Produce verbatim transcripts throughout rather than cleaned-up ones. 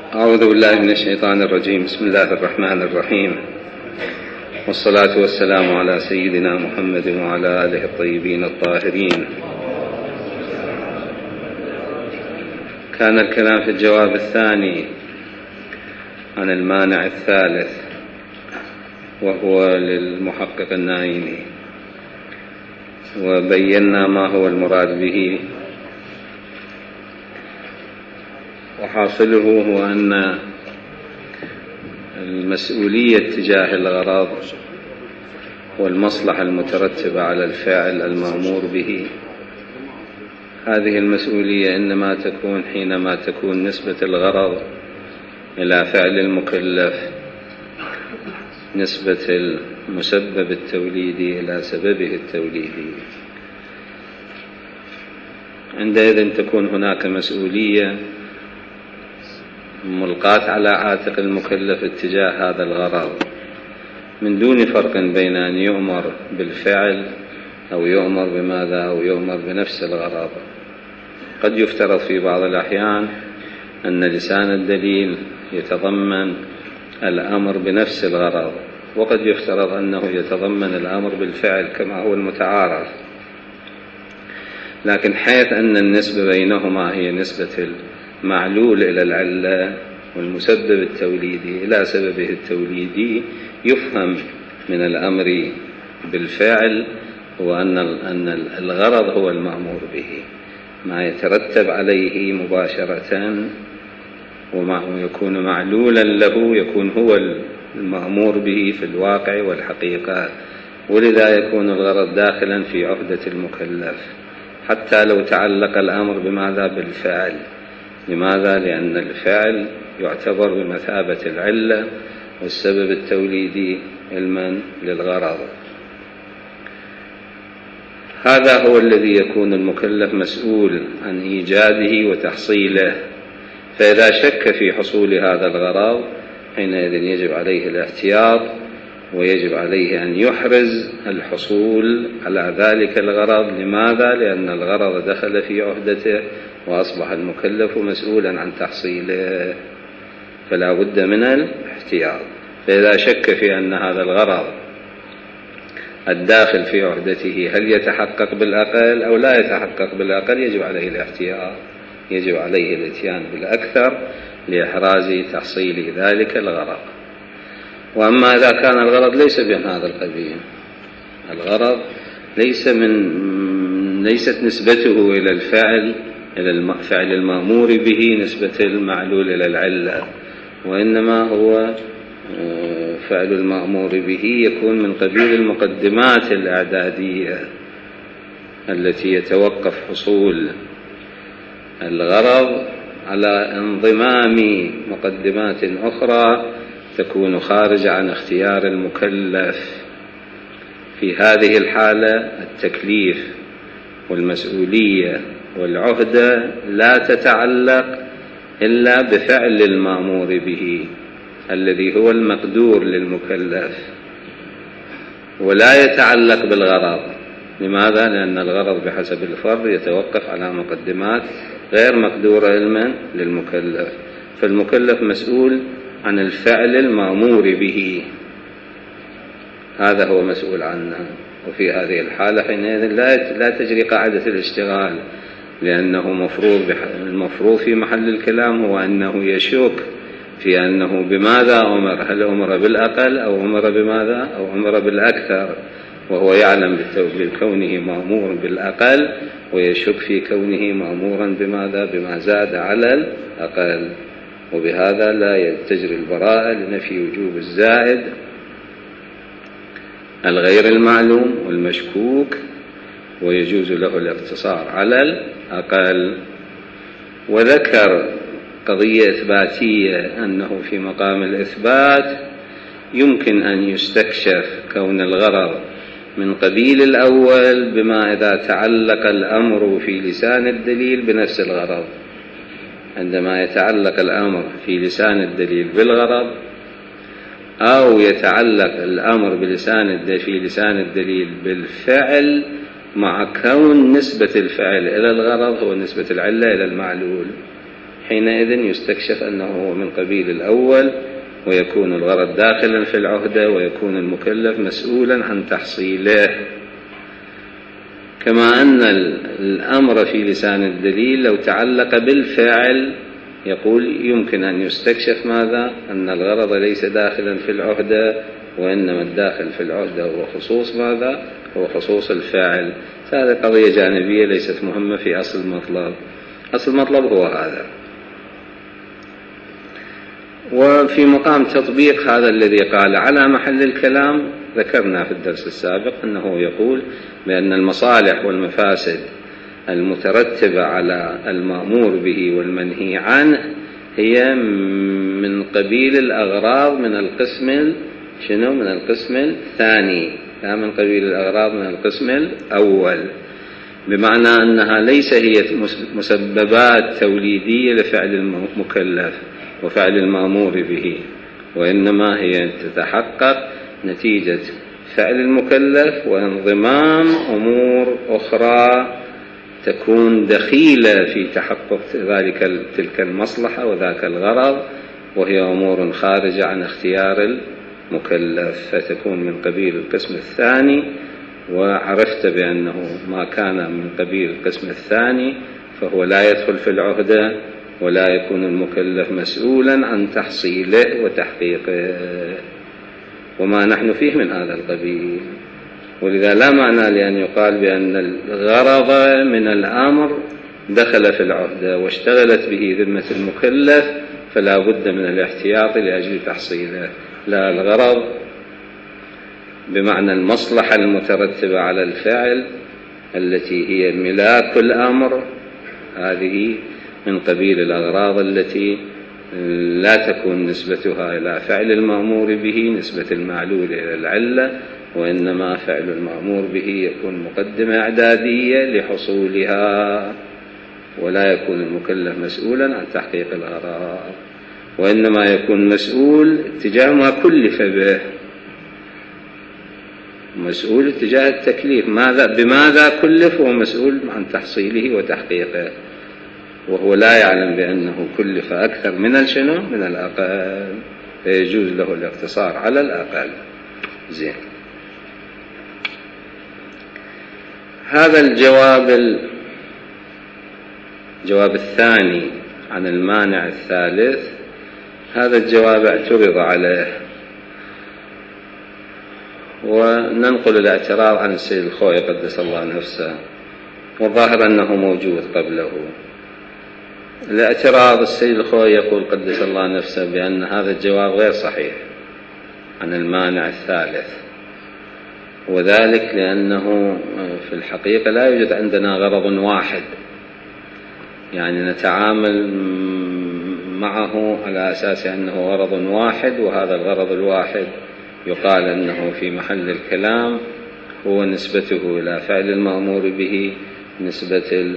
أعوذ بالله من الشيطان الرجيم. بسم الله الرحمن الرحيم، والصلاة والسلام على سيدنا محمد وعلى آله الطيبين الطاهرين. كان الكلام في الجواب الثاني عن المانع الثالث وهو للمحقق النايمي، وبينا ما هو المراد به، وحاصله هو أن المسؤولية تجاه الغرض والمصلحة المترتبة على الفعل المأمور به، هذه المسؤولية إنما تكون حينما تكون نسبة الغرض إلى فعل المكلف نسبة المسبب التوليدي إلى سببه التوليدي. عندئذ تكون هناك مسؤولية ملقاة على عاتق المكلف اتجاه هذا الغرض، من دون فرق بين أن يؤمر بالفعل أو يؤمر بماذا أو يؤمر بنفس الغرض. قد يفترض في بعض الأحيان أن لسان الدليل يتضمن الأمر بنفس الغرض، وقد يفترض أنه يتضمن الأمر بالفعل كما هو المتعارف، لكن حيث أن النسبة بينهما هي نسبة المعلول إلى العلة والمسبب التوليدي إلى سببه التوليدي، يفهم من الأمر بالفعل وأن أن الغرض هو المأمور به، ما يترتب عليه مباشرة وما يكون معلولا له يكون هو المأمور به في الواقع والحقيقة، ولذا يكون الغرض داخلا في عهدة المكلف حتى لو تعلق الأمر بماذا؟ بالفعل. لماذا؟ لأن الفعل يعتبر بمثابة العلة والسبب التوليدي علما للغرض. هذا هو الذي يكون المكلف مسؤول عن إيجاده وتحصيله، فإذا شك في حصول هذا الغرض حينئذ يجب عليه الاحتياط، ويجب عليه أن يحرز الحصول على ذلك الغرض. لماذا؟ لأن الغرض دخل في عهدته وأصبح المكلف مسؤولا عن تحصيله، فلا بد من الاحتياط. فإذا شك في أن هذا الغرض الداخل في عهدته هل يتحقق بالأقل أو لا يتحقق بالأقل، يجب عليه الاحتياط، يجب عليه الاتيان بالأكثر لإحراز تحصيل ذلك الغرض. وأما إذا كان الغرض ليس من هذا القبيل، الغرض ليس من ليست نسبته إلى الفعل إلى الفعل المأمور به نسبة المعلول إلى العلة، وإنما هو فعل المأمور به يكون من قبيل المقدمات الإعدادية التي يتوقف حصول الغرض على انضمام مقدمات أخرى تكون خارجة عن اختيار المكلف. في هذه الحالة التكليف والمسؤولية والعهدة لا تتعلق إلا بفعل المأمور به الذي هو المقدور للمكلف، ولا يتعلق بالغرض. لماذا؟ لأن الغرض بحسب الفرد يتوقف على مقدمات غير مقدورة علما للمكلف، فالمكلف مسؤول عن الفعل المأمور به، هذا هو مسؤول عنه. وفي هذه الحالة حينئذ لا تجري قاعدة الاشتغال، لأنه مفروض المفروض في محل الكلام هو أنه يشك في أنه بماذا أمر، هل أمر بالأقل أو أمر بماذا أو أمر بالأكثر، وهو يعلم بكونه مأمور بالأقل ويشك في كونه مأمورا بماذا بما زاد على الأقل، وبهذا لا تجري البراءة لنفي وجوب الزائد الغير المعلوم والمشكوك، ويجوز له الاقتصار على الأقل. وذكر قضية إثباتية أنه في مقام الإثبات يمكن أن يستكشف كون الغرض من قبيل الأول بما إذا تعلق الأمر في لسان الدليل بنفس الغرض. عندما يتعلق الأمر في لسان الدليل بالغرض، أو يتعلق الأمر بلسان في لسان الدليل بالفعل، مع كون نسبة الفعل إلى الغرض هو نسبة العلة إلى المعلول، حينئذ يستكشف أنه هو من قبيل الأول، ويكون الغرض داخلا في العهدة، ويكون المكلف مسؤولا عن تحصيله. كما أن الأمر في لسان الدليل لو تعلق بالفعل يقول يمكن أن يستكشف ماذا؟ أن الغرض ليس داخلا في العهدة، وإنما الداخل في العهدة هو خصوص ماذا؟ هو خصوص الفاعل. هذه قضية جانبية ليست مهمة في أصل المطلب. أصل المطلب هو هذا. وفي مقام تطبيق هذا الذي قال على محل الكلام، ذكرنا في الدرس السابق أنه يقول بأن المصالح والمفاسد المترتبة على المأمور به والمنهي عنه هي من قبيل الأغراض من القسم شنو؟ من القسم الثاني، لا من قبيل الأغراض من القسم الأول، بمعنى أنها ليس هي مسببات توليدية لفعل المكلف وفعل المأمور به، وإنما هي تتحقق نتيجة فعل المكلف وانضمام أمور أخرى تكون دخيلة في تحقق ذلك تلك المصلحة وذاك الغرض، وهي أمور خارجة عن اختيار المكلف، فتكون من قبيل القسم الثاني. وعرفت بأنه ما كان من قبيل القسم الثاني فهو لا يدخل في العهدة، ولا يكون المكلف مسؤولا عن تحصيله وتحقيقه، وما نحن فيه من هذا القبيل. ولذا لا معنى لأن يقال بأن الغرض من الأمر دخل في العهدة واشتغلت به ذمة المكلف فلا بد من الاحتياط لأجل تحصيله. لا، الغرض بمعنى المصلحة المترتبة على الفعل التي هي ملاك الأمر، هذه من قبيل الأغراض التي لا تكون نسبتها إلى فعل المأمور به نسبة المعلول إلى العلة، وإنما فعل المأمور به يكون مقدمة إعدادية لحصولها، ولا يكون المكلف مسؤولا عن تحقيق الغرض، وإنما يكون مسؤول اتجاه ما كلف به، مسؤول اتجاه التكليف، ماذا بماذا كلف، ومسؤول عن تحصيله وتحقيقه، وهو لا يعلم بأنه كلف أكثر من الشنو من الأقل، فيجوز له الاقتصار على الأقل. زين، هذا الجواب الجواب الثاني عن المانع الثالث، هذا الجواب اعترض عليه، وننقل الاعتراض عن السيد الخوئي قدس الله نفسه، والظاهر أنه موجود قبله. الاعتراض السيد الخوئي يقول قدس الله نفسه بأن هذا الجواب غير صحيح عن المانع الثالث، وذلك لأنه في الحقيقة لا يوجد عندنا غرض واحد، يعني نتعامل معه على أساس أنه غرض واحد، وهذا الغرض الواحد يقال أنه في محل الكلام هو نسبته إلى فعل المأمور به، نسبة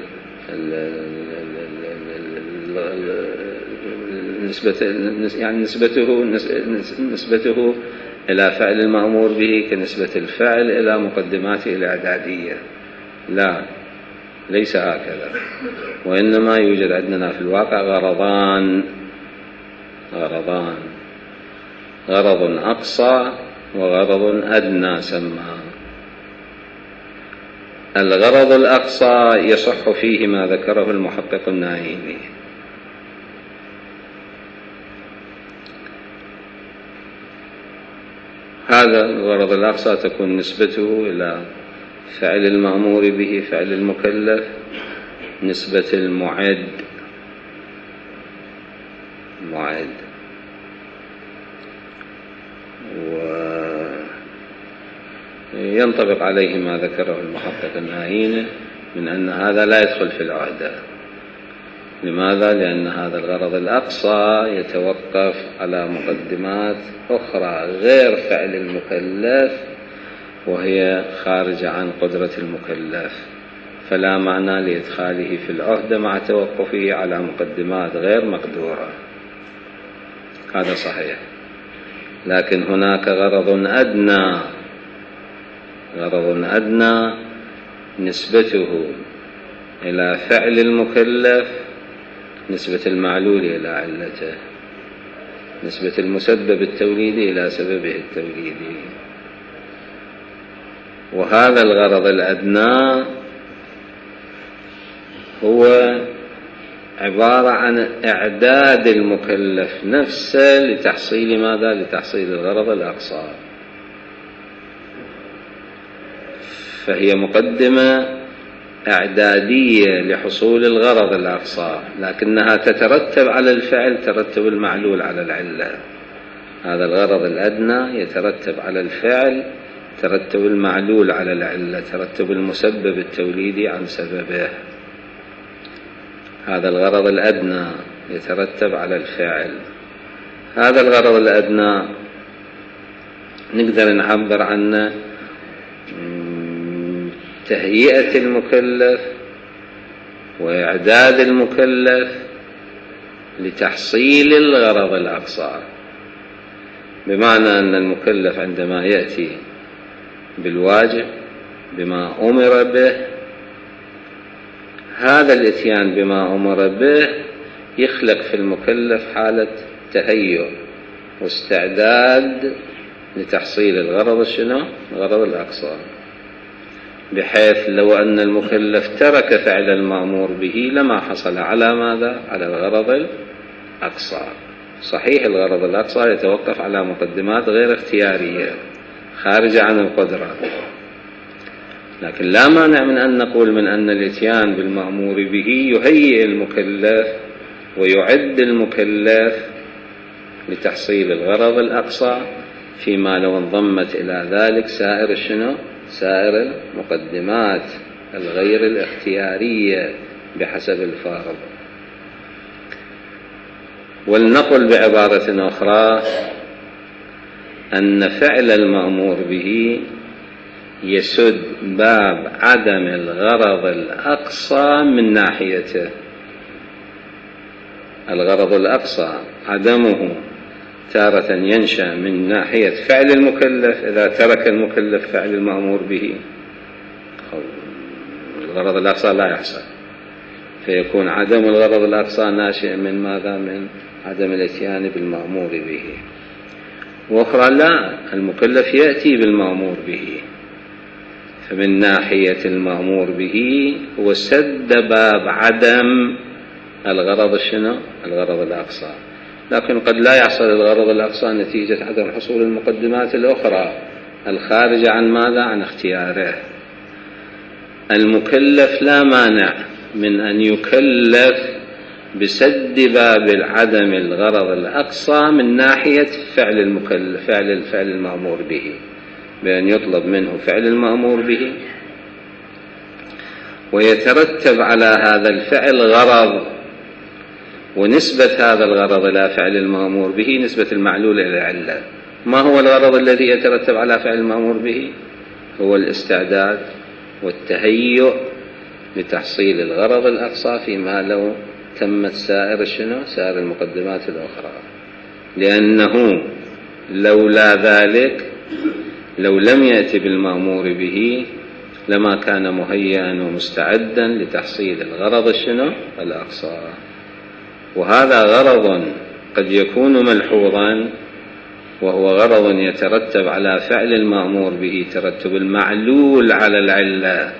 نسبة يعني نسبته نسبته إلى فعل المأمور به كنسبة الفعل إلى مقدماته الإعدادية. لا، ليس هكذا، وإنما يوجد عندنا في الواقع غرضان غرضان غرض أقصى وغرض أدنى سماه. الغرض الأقصى يصح فيه ما ذكره المحقق الناهيني، هذا الغرض الأقصى تكون نسبته إلى فعل المأمور به فعل المكلف نسبة المعد معد وينطبق عليه ما ذكره المحقق الناهيني من أن هذا لا يدخل في العهدة. لماذا؟ لأن هذا الغرض الأقصى يتوقف على مقدمات أخرى غير فعل المكلف، وهي خارجة عن قدرة المكلف، فلا معنى لإدخاله في العهدة مع توقفه على مقدمات غير مقدورة. هذا صحيح، لكن هناك غرض أدنى غرض أدنى نسبته إلى فعل المكلف نسبة المعلول إلى علته، نسبة المسبب التوليدي إلى سببه التوليدي. وهذا الغرض الأدنى هو عبارة عن إعداد المكلف نفسه لتحصيل ماذا؟ لتحصيل الغرض الأقصى. فهي مقدمة إعدادية لحصول الغرض الأقصى، لكنها تترتب على الفعل ترتب المعلول على العلة. هذا الغرض الأدنى يترتب على الفعل ترتب المعلول على العلة، ترتب المسبب التوليدي عن سببه. هذا الغرض الأدنى يترتب على الفعل. هذا الغرض الأدنى نقدر نعبر عنه تهيئة المكلف وإعداد المكلف لتحصيل الغرض الأقصى، بمعنى أن المكلف عندما يأتي بالواجب بما أمر به، هذا الإتيان بما أمر به يخلق في المكلف حالة تهيؤ واستعداد لتحصيل الغرض شنو؟ الغرض الأقصى، بحيث لو أن المكلف ترك فعل المأمور به لما حصل على ماذا؟ على الغرض الأقصى. صحيح الغرض الأقصى يتوقف على مقدمات غير اختيارية خارجة عن القدرة، لكن لا مانع من أن نقول من أن الإتيان بالمأمور به يهيئ المكلف ويعد المكلف لتحصيل الغرض الأقصى، فيما لو انضمت إلى ذلك سائر شنو؟ سائر المقدمات الغير الاختيارية بحسب الفارض. ولنقل بعبارة أخرى أن فعل المأمور به يسد باب عدم الغرض الأقصى من ناحيته. الغرض الأقصى عدمه تارة ينشأ من ناحية فعل المكلف، إذا ترك المكلف فعل المأمور به الغرض الأقصى لا يحصل، فيكون عدم الغرض الأقصى ناشئ من ماذا؟ من عدم الاتيان بالمأمور به. وأخرى لا، المكلف يأتي بالمأمور به، فمن ناحية المأمور به هو سد باب عدم الغرض شنو؟ الغرض الأقصى. لكن قد لا يحصل الغرض الأقصى نتيجة عدم حصول المقدمات الأخرى الخارجة عن ماذا؟ عن اختياره. المكلف لا مانع من أن يكلف بسد باب عدم الغرض الأقصى من ناحية فعل المكلف، فعل الفعل المأمور به، بأن يطلب منه فعل المأمور به ويترتب على هذا الفعل غرض، ونسبة هذا الغرض إلى فعل المأمور به نسبة المعلول إلى العلة. ما هو الغرض الذي يترتب على فعل المأمور به؟ هو الاستعداد والتهيؤ لتحصيل الغرض الأقصى فيما لو تمت سائر شنو؟ سائر المقدمات الأخرى. لأنه لولا ذلك لو لم يأتي بالمأمور به لما كان مهيئا ومستعدا لتحصيل الغرض شنو؟ الأقصى. وهذا غرض قد يكون ملحوظا، وهو غرض يترتب على فعل المأمور به ترتب المعلول على العلة،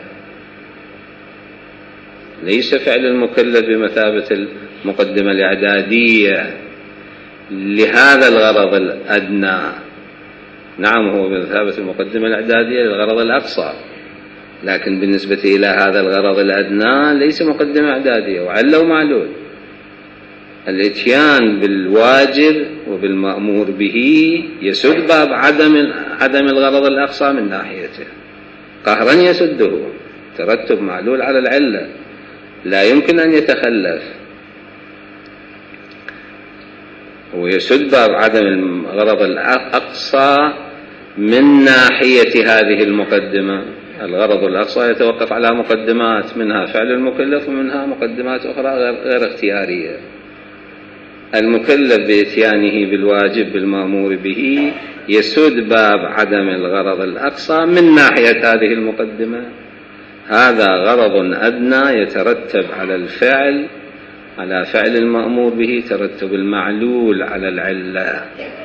ليس فعل المكلف بمثابة المقدمة الإعدادية لهذا الغرض الأدنى. نعم هو بمثابة المقدمة الإعدادية للغرض الأقصى، لكن بالنسبة إلى هذا الغرض الأدنى ليس مقدمة إعدادية وعلة ومعلول. الاتيان بالواجب وبالمأمور به يسد باب عدم عدم الغرض الأقصى من ناحيته، قهرا يسده، ترتب معلول على العلة لا يمكن أن يتخلف، ويسد باب عدم الغرض الأقصى من ناحية هذه المقدمة. الغرض الأقصى يتوقف على مقدمات، منها فعل المكلف ومنها مقدمات أخرى غير اختيارية. المكلف بإتيانه بالواجب بالمأمور به يسد باب عدم الغرض الأقصى من ناحية هذه المقدمة. هذا غرض أدنى يترتب على الفعل على فعل المأمور به ترتب المعلول على العلة،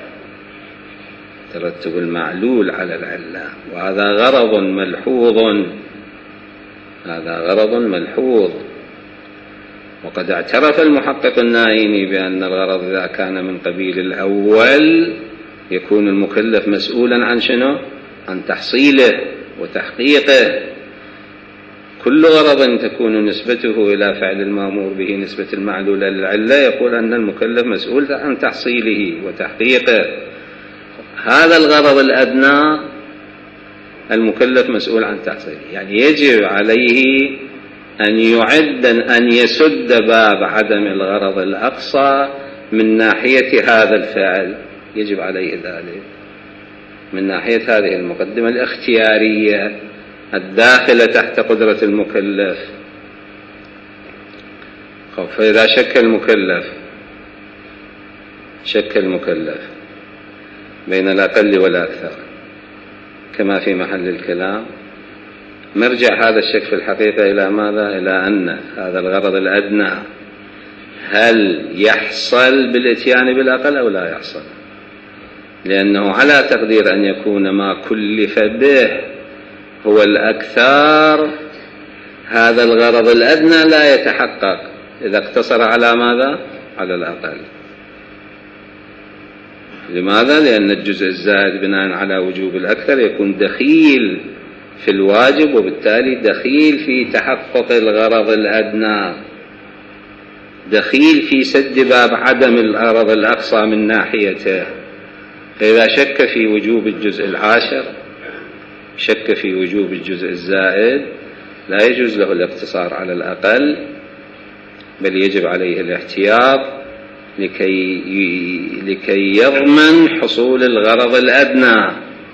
ترتب المعلول على العلة، وهذا غرض ملحوظ، هذا غرض ملحوظ. وقد اعترف المحقق النايني بأن الغرض إذا كان من قبيل الأول يكون المكلف مسؤولا عن شنو؟ عن تحصيله وتحقيقه. كل غرض تكون نسبته إلى فعل المأمور به نسبة المعلول للعلة يقول أن المكلف مسؤول عن تحصيله وتحقيقه. هذا الغرض الأدنى المكلف مسؤول عن تحصيله، يعني يجب عليه أن يعد أن يسد باب عدم الغرض الأقصى من ناحية هذا الفعل، يجب عليه ذلك من ناحية هذه المقدمة الاختيارية الداخلة تحت قدرة المكلف. فإذا شك المكلف شك المكلف بين الأقل والأكثر كما في محل الكلام، مرجع هذا الشك في الحقيقة إلى ماذا؟ إلى أن هذا الغرض الأدنى هل يحصل بالإتيان بالأقل أو لا يحصل، لأنه على تقدير أن يكون ما كلف به هو الأكثر، هذا الغرض الأدنى لا يتحقق إذا اقتصر على ماذا؟ على الأقل. لماذا؟ لأن الجزء الزائد بناء على وجوب الأكثر يكون دخيل في الواجب، وبالتالي دخيل في تحقق الغرض الأدنى، دخيل في سد باب عدم الغرض الأقصى من ناحيته. فإذا شك في وجوب الجزء العاشر، شك في وجوب الجزء الزائد، لا يجوز له الاقتصار على الأقل، بل يجب عليه الاحتياط لكي لكي يضمن حصول الغرض الأدنى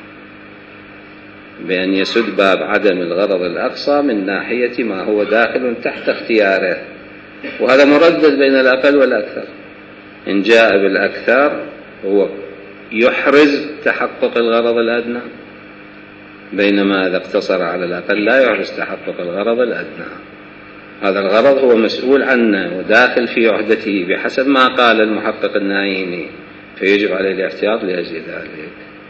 بأن يسد باب عدم الغرض الأقصى من ناحية ما هو داخل تحت اختياره. وهذا مردد بين الأقل والأكثر. إن جاء بالأكثر هو يحرز تحقق الغرض الأدنى، بينما إذا اقتصر على الأقل لا يحرز تحقق الغرض الأدنى. هذا الغرض هو مسؤول عنه وداخل في عهدته بحسب ما قال المحقق النايني، فيجب عليه الاحتياط لأجل ذلك.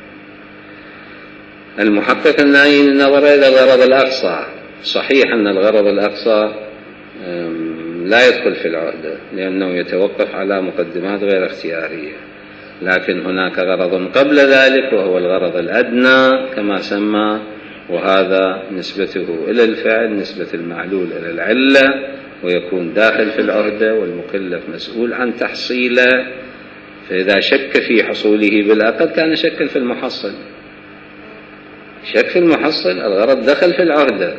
المحقق النايني نظر إلى الغرض الأقصى. صحيح أن الغرض الأقصى لا يدخل في العهدة لأنه يتوقف على مقدمات غير اختيارية، لكن هناك غرض قبل ذلك وهو الغرض الأدنى كما سمى، وهذا نسبته إلى الفعل نسبة المعلول إلى العلة، ويكون داخل في العهدة والمكلف مسؤول عن تحصيله. فإذا شك في حصوله بالأقل كان شكا في المحصل، شك في المحصل الغرض دخل في العهدة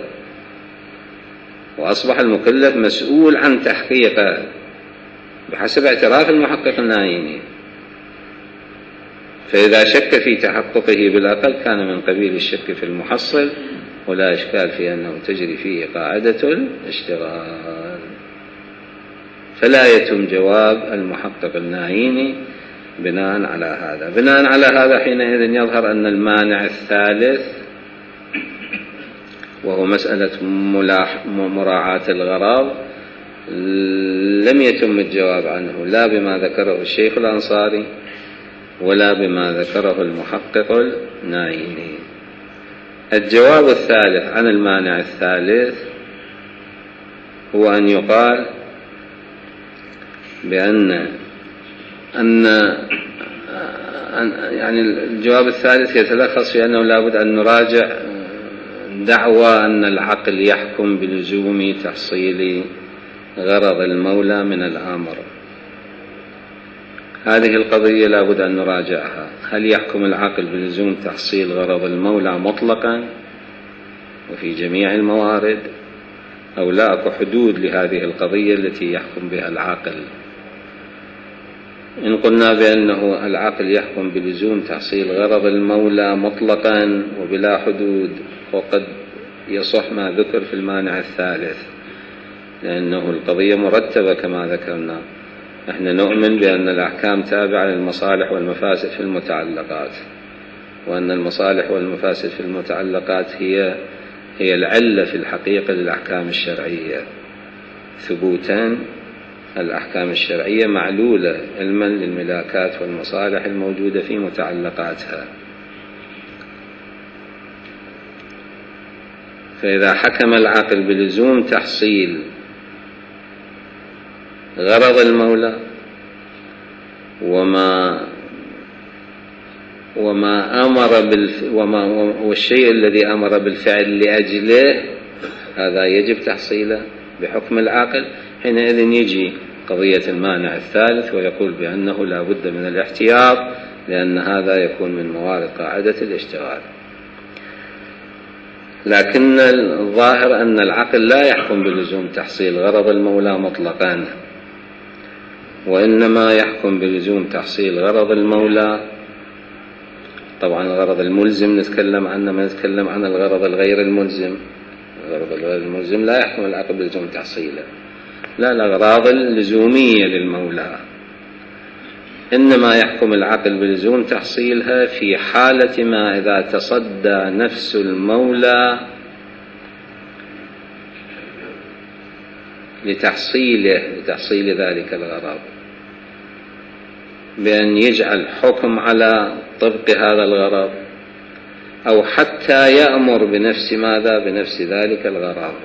وأصبح المكلف مسؤول عن تحقيقه بحسب اعتراف المحقق النايني. فإذا شك في تحققه بالأقل كان من قبيل الشك في المحصل، ولا إشكال في أنه تجري فيه قاعدة الاشتغال. فلا يتم جواب المحقق النايني بناء على هذا. بناء على هذا حينئذ يظهر أن المانع الثالث وهو مسألة مراعاة الغرض لم يتم الجواب عنه لا بما ذكره الشيخ الأنصاري ولا بما ذكره المحقق النايني. الجواب الثالث عن المانع الثالث هو أن يقال بأن أن يعني الجواب الثالث يتلخص في أنه لابد أن نراجع دعوى أن العقل يحكم بلزوم تحصيل غرض المولى من الآمر. هذه القضية لابد أن نراجعها. هل يحكم العقل بلزوم تحصيل غرض المولى مطلقا وفي جميع الموارد، أو لا أكو حدود لهذه القضية التي يحكم بها العقل؟ إن قلنا بأنه العقل يحكم بلزوم تحصيل غرض المولى مطلقا وبلا حدود، وقد يصح ما ذكر في المانع الثالث، لأنه القضية مرتبة كما ذكرنا. نحن نؤمن بأن الأحكام تابعة للمصالح والمفاسد في المتعلقات، وأن المصالح والمفاسد في المتعلقات هي هي العلة في الحقيقة للأحكام الشرعية ثبوتا الأحكام الشرعية معلولة علما للملاكات والمصالح الموجودة في متعلقاتها. فإذا حكم العقل بلزوم تحصيل غرض المولى وما وما أمر بالف وما والشيء الذي أمر بالفعل لأجله، هذا يجب تحصيله بحكم العقل، حينئذ يجي قضية المانع الثالث ويقول بأنه لا بد من الاحتياط، لأن هذا يكون من موارد قاعدة الاشتغال. لكن الظاهر أن العقل لا يحكم بلزوم تحصيل غرض المولى مطلقا، وإنما يحكم بلزوم تحصيل غرض المولى. طبعا الغرض الملزم نتكلم عنه، ما نتكلم عن الغرض الغير الملزم. الغرض الغير الملزم لا يحكم العقل بلزوم تحصيله، لا، الأغراض اللزومية للمولى إنما يحكم العقل بلزوم تحصيلها في حالة ما إذا تصدى نفس المولى لتحصيله لتحصيل ذلك الغرض، بأن يجعل حكم على طبق هذا الغرض، أو حتى يأمر بنفس ماذا بنفس ذلك الغرض.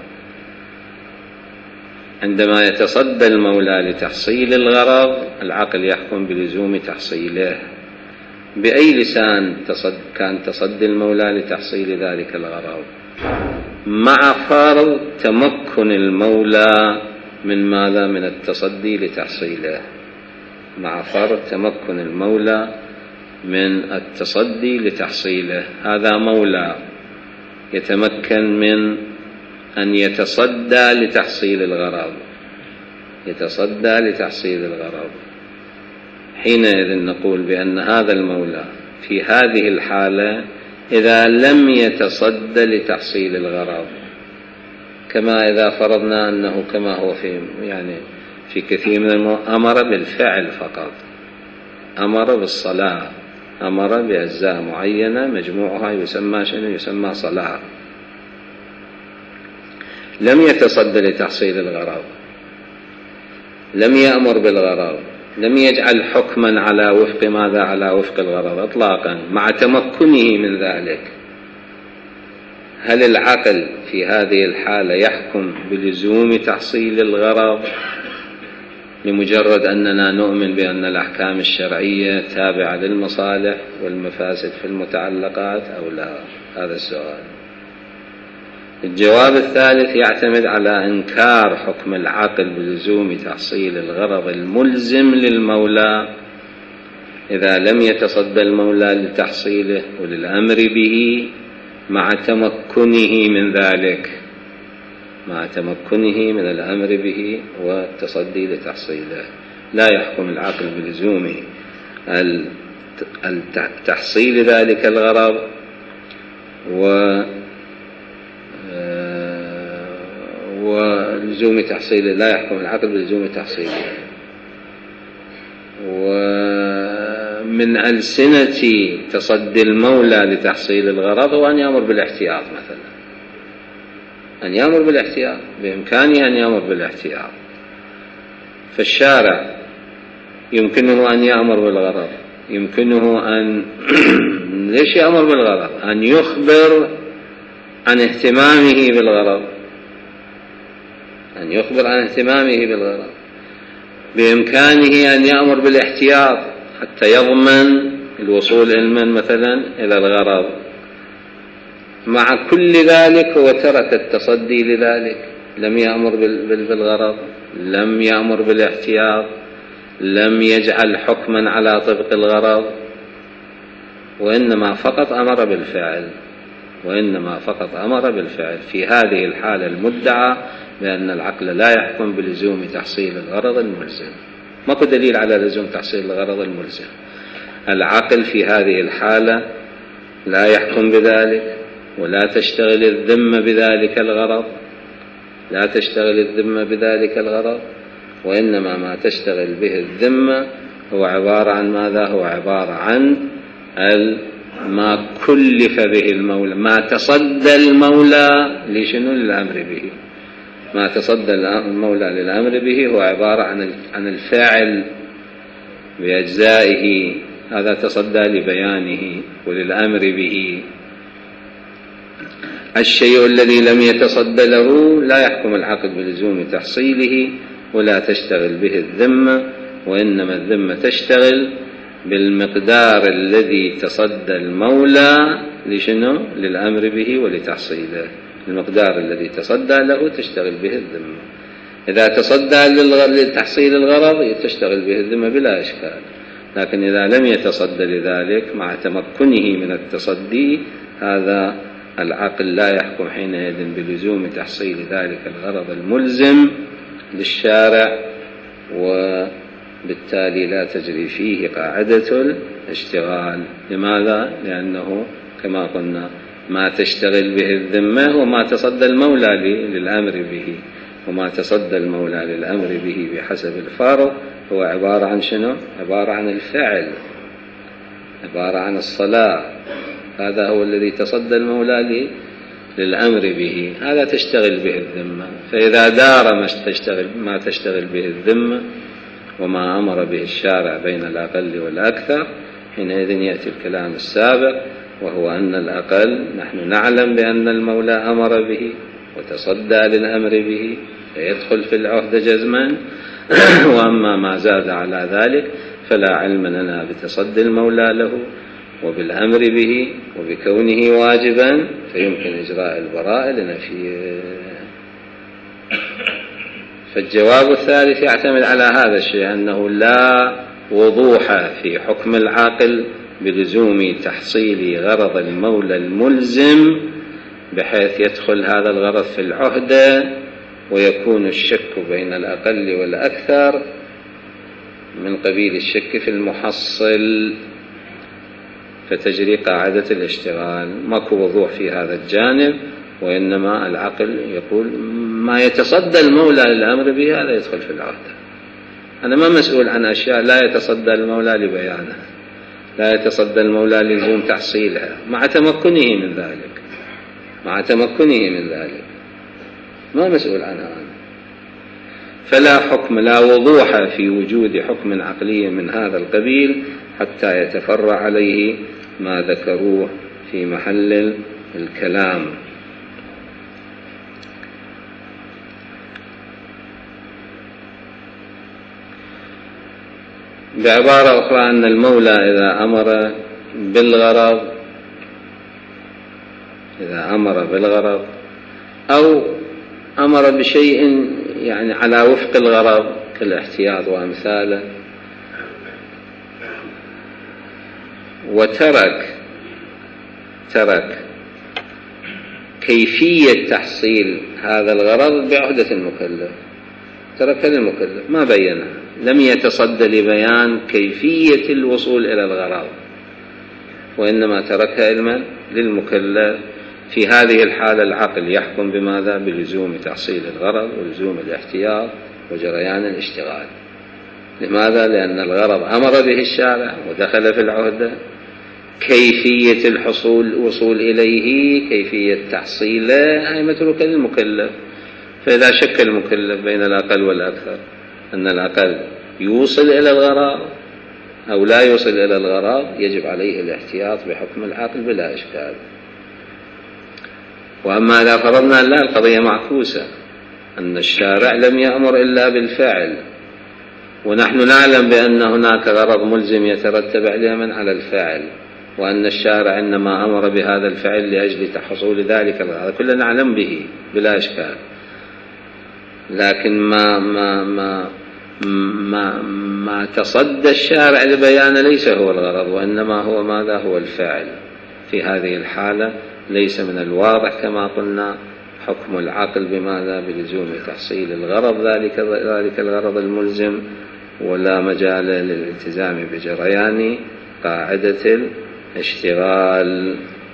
عندما يتصدى المولى لتحصيل الغرض العقل يحكم بلزوم تحصيله. بأي لسان تصد كان تصدي المولى لتحصيل ذلك الغرض؟ مع فرض تمكن المولى من ماذا من التصدي لتحصيله، مع فرض تمكن المولى من التصدي لتحصيله. هذا مولى يتمكن من أن يتصدى لتحصيل الغرض، يتصدى لتحصيل الغرض، حينئذ نقول بأن هذا المولى في هذه الحالة إذا لم يتصدى لتحصيل الغرض، كما إذا فرضنا أنه كما هو في يعني في كثير من المو... أمر بالفعل فقط، أمر بالصلاة، أمر بأجزاء معينة مجموعها يسمى شنو؟ يسمى صلاة، لم يتصدى لتحصيل الغرض، لم يأمر بالغرض، لم يجعل حكما على وفق ماذا؟ على وفق الغرض إطلاقا، مع تمكنه من ذلك. هل العقل في هذه الحالة يحكم بلزوم تحصيل الغرض لمجرد أننا نؤمن بأن الأحكام الشرعية تابعة للمصالح والمفاسد في المتعلقات أو لا؟ هذا السؤال. الجواب الثالث يعتمد على إنكار حكم العقل بلزوم تحصيل الغرض الملزم للمولى إذا لم يتصدى المولى لتحصيله وللأمر به مع تمكنه من ذلك، مع تمكنه من الأمر به والتصدي لتحصيله. لا يحكم العقل بلزوم تحصيل ذلك الغرض و ولزوم تحصيله، لا يحكم العقل بلزوم تحصيله. ومن ألسنة تصدي المولى لتحصيل الغرض هو أن يأمر بالاحتياط مثلا، أن يأمر بالاحتياط، بإمكانه أن يأمر بالاحتياط. فالشارع يمكنه أن يأمر بالغرض، يمكنه أن ليش يأمر بالغرض؟ أن يخبر عن اهتمامه بالغرض، أن يخبر عن اهتمامه بالغرض. بإمكانه أن يأمر بالاحتياط حتى يضمن الوصول علما مثلا إلى الغرض. مع كل ذلك هو ترك التصدي لذلك، لم يأمر بالغرض، لم يأمر بالاحتياط، لم يجعل حكما على طبق الغرض، وإنما فقط أمر بالفعل، وإنما فقط أمر بالفعل. في هذه الحالة المدعى بأن العقل لا يحكم بلزوم تحصيل الغرض الملزم. ماكو دليل على لزوم تحصيل الغرض الملزم. العقل في هذه الحالة لا يحكم بذلك، ولا تشتغل الذمة بذلك الغرض، لا تشتغل الذمة بذلك الغرض، وإنما ما تشتغل به الذمة هو عبارة عن ماذا؟ هو عبارة عن ما كلف به المولى، ما تصدى المولى لشنو؟ للأمر به. ما تصدى المولى للأمر به هو عبارة عن الفاعل بأجزائه، هذا تصدى لبيانه وللأمر به. الشيء الذي لم يتصدى له لا يحكم العقل بلزوم تحصيله ولا تشتغل به الذمة، وإنما الذمة تشتغل بالمقدار الذي تصدى المولى لشنو؟ للأمر به ولتحصيله. المقدار الذي تصدى له تشتغل به الذمة. إذا تصدى لتحصيل الغرض تشتغل به الذمة بلا إشكال، لكن إذا لم يتصدى لذلك مع تمكنه من التصدي، هذا العقل لا يحكم حينئذ بلزوم تحصيل ذلك الغرض الملزم للشارع، وبالتالي لا تجري فيه قاعدة الاشتغال. لماذا؟ لأنه كما قلنا ما تشتغل به الذمة وما تصدى المولى للأمر به، وما تصدى المولى للأمر به بحسب الفارق هو عبارة عن شنو؟ عبارة عن الفعل، عبارة عن الصلاة. هذا هو الذي تصدى المولى للأمر به، هذا تشتغل به الذمة. فإذا دار ما تشتغل, ما تشتغل به الذمة وما أمر به الشارع بين الأقل والأكثر، حينئذ يأتي الكلام السابق، وهو أن الأقل نحن نعلم بأن المولى أمر به وتصدى للأمر به فيدخل في العهد جزما، وأما ما زاد على ذلك فلا علم لنا بتصدي المولى له وبالأمر به وبكونه واجبا فيمكن إجراء البراءة لنفيه. فالجواب الثالث يعتمد على هذا الشيء، أنه لا وضوح في حكم العاقل بلزوم تحصيل غرض المولى الملزم بحيث يدخل هذا الغرض في العهدة ويكون الشك بين الأقل والأكثر من قبيل الشك في المحصل، فتجري قاعدة الاشتغال. ماكو وضوح في هذا الجانب، وإنما العقل يقول ما يتصدى المولى للأمر به هذا يدخل في العهدة. أنا ما مسؤول عن أشياء لا يتصدى المولى لبيانها، لا يتصدى المولى لزوم تحصيلها مع تمكنه من ذلك، مع تمكنه من ذلك ما مسؤول عنها أنا. فلا حكم، لا وضوح في وجود حكم عقلي من هذا القبيل حتى يتفرع عليه ما ذكروه في محل الكلام. بعبارة أخرى أن المولى إذا أمر بالغرض إذا أمر بالغرض أو أمر بشيء يعني على وفق الغرض كالاحتياط وأمثاله، وترك ترك كيفية تحصيل هذا الغرض بعهدة المكلف، ترك المكلف ما بينها، لم يتصدى لبيان كيفية الوصول إلى الغرض، وإنما تركها علما للمكلف. في هذه الحالة العقل يحكم بماذا؟ بلزوم تحصيل الغرض ولزوم الاحتياط وجريان الاشتغال. لماذا؟ لأن الغرض أمر به الشارع ودخل في العهدة، كيفية الحصول الوصول إليه، كيفية تحصيله هي متروكة للمكلف. فإذا شك المكلف بين الأقل والأكثر أن الأقل يوصل إلى الغرض أو لا يوصل إلى الغرض يجب عليه الاحتياط بحكم العقل بلا إشكال. وأما إذا فرضنا لا، القضية معكوسة، أن الشارع لم يأمر إلا بالفعل، ونحن نعلم بأن هناك غرض ملزم يترتب عليه على الفعل، وأن الشارع إنما أمر بهذا الفعل لأجل تحصول ذلك الغرض، كلنا نعلم به بلا إشكال. لكن ما ما ما ما, ما تصدى الشارع لبيان ليس هو الغرض، وإنما هو ماذا؟ هو الفعل. في هذه الحالة ليس من الواضح كما قلنا حكم العقل بماذا؟ بلزوم تحصيل الغرض ذلك ذلك الغرض الملزم، ولا مجال للالتزام بجريان قاعدة الاشتغال.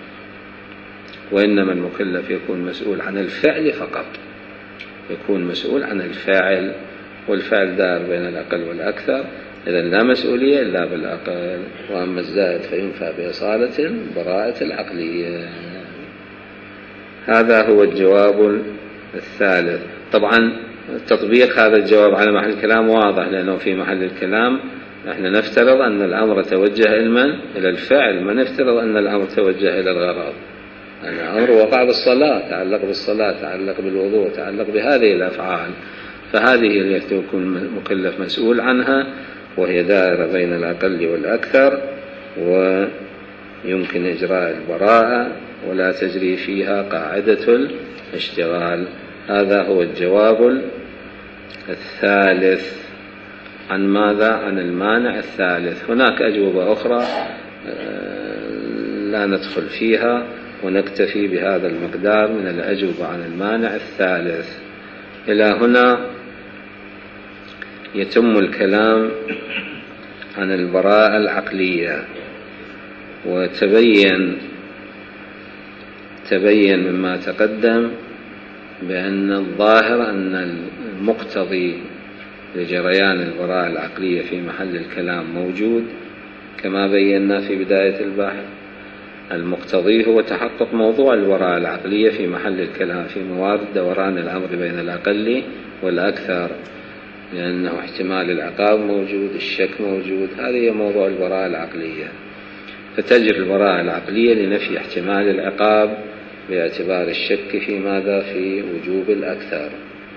وإنما المكلف يكون مسؤول عن الفعل فقط، يكون مسؤول عن الفاعل، والفعل دار بين الأقل والأكثر، إذا لا مسؤولية إلا بالأقل. وأما الزائد فينفى بإصالة براءة العقلية. هذا هو الجواب الثالث. طبعا تطبيق هذا الجواب على محل الكلام واضح، لأنه في محل الكلام نحن نفترض أن الأمر توجه علما إلى الفعل، ما نفترض أن الأمر توجه إلى الغرض. الأمر وقع بالصلاة، تعلق بالصلاة، تعلق بالوضوء، تعلق بهذه الأفعال، فهذه التي يكون المكلف مسؤول عنها، وهي دائرة بين الأقل والأكثر، ويمكن إجراء البراءة ولا تجري فيها قاعدة الاشتغال. هذا هو الجواب الثالث. عن ماذا؟ عن المانع الثالث. هناك أجوبة أخرى لا ندخل فيها، ونكتفي بهذا المقدار من الأجوبة عن المانع الثالث. إلى هنا يتم الكلام عن البراءة العقلية. وتبين تبين مما تقدم بأن الظاهر أن المقتضي لجريان البراءة العقلية في محل الكلام موجود، كما بينا في بداية البحث. المقتضي هو تحقق موضوع البراءة العقلية في محل الكلام في موارد دوران الأمر بين الأقل والأكثر، لأنه احتمال العقاب موجود، الشك موجود، هذه موضوع البراءة العقلية. فتجري البراءة العقلية لنفي احتمال العقاب باعتبار الشك في ماذا؟ في وجوب الأكثر.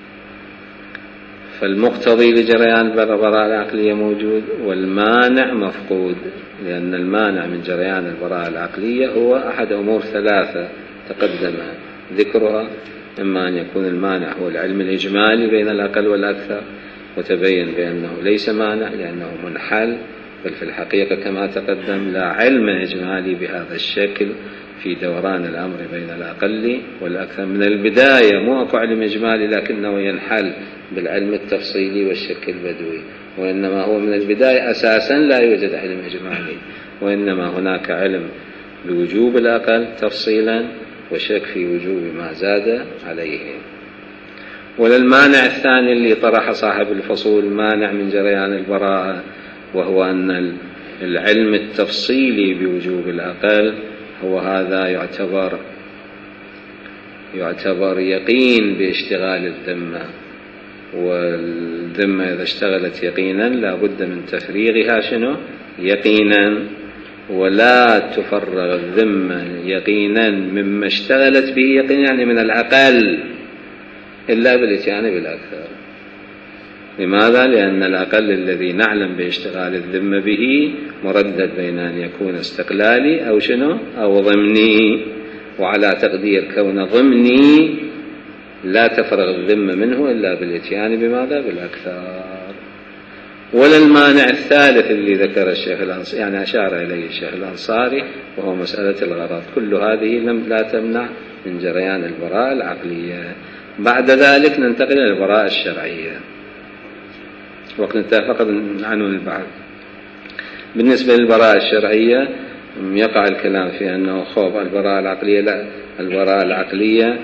فالمقتضي لجريان البراءة العقلية موجود، والمانع مفقود، لأن المانع من جريان البراءة العقلية هو أحد أمور ثلاثة تقدم ذكرها. إما أن يكون المانع هو العلم الإجمالي بين الأقل والأكثر، وتبين بأنه ليس مانع لأنه منحل، بل في الحقيقة كما تقدم لا علم إجمالي بهذا الشكل في دوران الأمر بين الأقل والأكثر من البداية. مو أكو علم إجمالي لكنه ينحل بالعلم التفصيلي والشك البدوي، وإنما هو من البداية أساسا لا يوجد علم إجمالي، وإنما هناك علم بوجوب الأقل تفصيلا وشك في وجوب ما زاد عليه. وللمانع الثاني اللي طرح صاحب الفصول مانع من جريان البراءة، وهو أن العلم التفصيلي بوجوب الأقل هو هذا يعتبر يعتبر يقين باشتغال الذمة، والذمة إذا اشتغلت يقينا لا بد من تفريغها شنو؟ يقينا، ولا تفرغ الذمة يقينا مما اشتغلت به يقينا، يعني من الأقل، إلا بالإتيان بالأكثر. لماذا؟ لأن الأقل الذي نعلم باشتغال الذمة به مردد بين أن يكون استقلالي أو شنو؟ أو ضمني، وعلى تقدير كون ضمني لا تفرغ الذمة منه إلا بالإتيان بماذا؟ بالأكثر. وللمانع الثالث اللي ذكر الشيخ الأنصاري، يعني أشار إليه الشيخ الأنصاري، وهو مسألة الغرض. كل هذه لم لا تمنع من جريان البراءة العقلية. بعد ذلك ننتقل إلى البراءة الشرعية، وقت انتهى فقط عنوان البحث. بالنسبة للبراءة الشرعية يقع الكلام في أنه خوف البراءة العقلية، لا، البراءة العقلية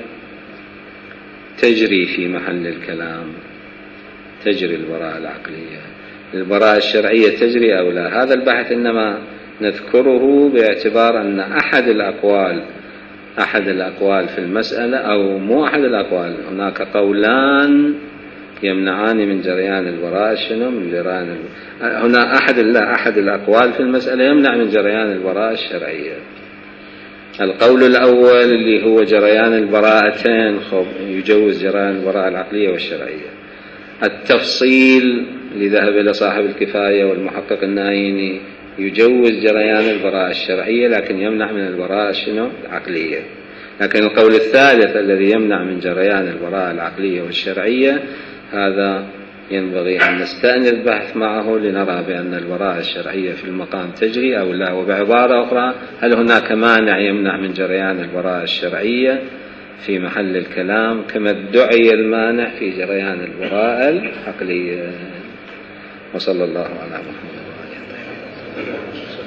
تجري في محل الكلام، تجري البراءة العقلية. البراءة الشرعية تجري أو لا؟ هذا البحث إنما نذكره باعتبار أن أحد الأقوال أحد الأقوال في المسألة، أو مو أحد الأقوال، هناك قولان يمنعان من جريان البراءة شنو؟ من جريان هنا أحد لا أحد الأقوال في المسألة يمنع من جريان البراءة الشرعية. القول الأول اللي هو جريان البراءتين يجوز جريان البراءة العقلية والشرعية. التفصيل اللي ذهب إلى صاحب الكفاية والمحقق النايني يجوز جريان البراءة الشرعية لكن يمنع من البراءة شنو؟ العقلية. لكن القول الثالث الذي يمنع من جريان البراءة العقلية والشرعية، هذا ينبغي أن نستأنف البحث معه لنرى بأن البراءة الشرعية في المقام تجري أو لا. وبعبارة أخرى، هل هناك مانع يمنع من جريان البراءة الشرعية في محل الكلام كما ادعي المانع في جريان البراءة العقلية؟ وصلى الله على محمد وعلى آله وصحبه.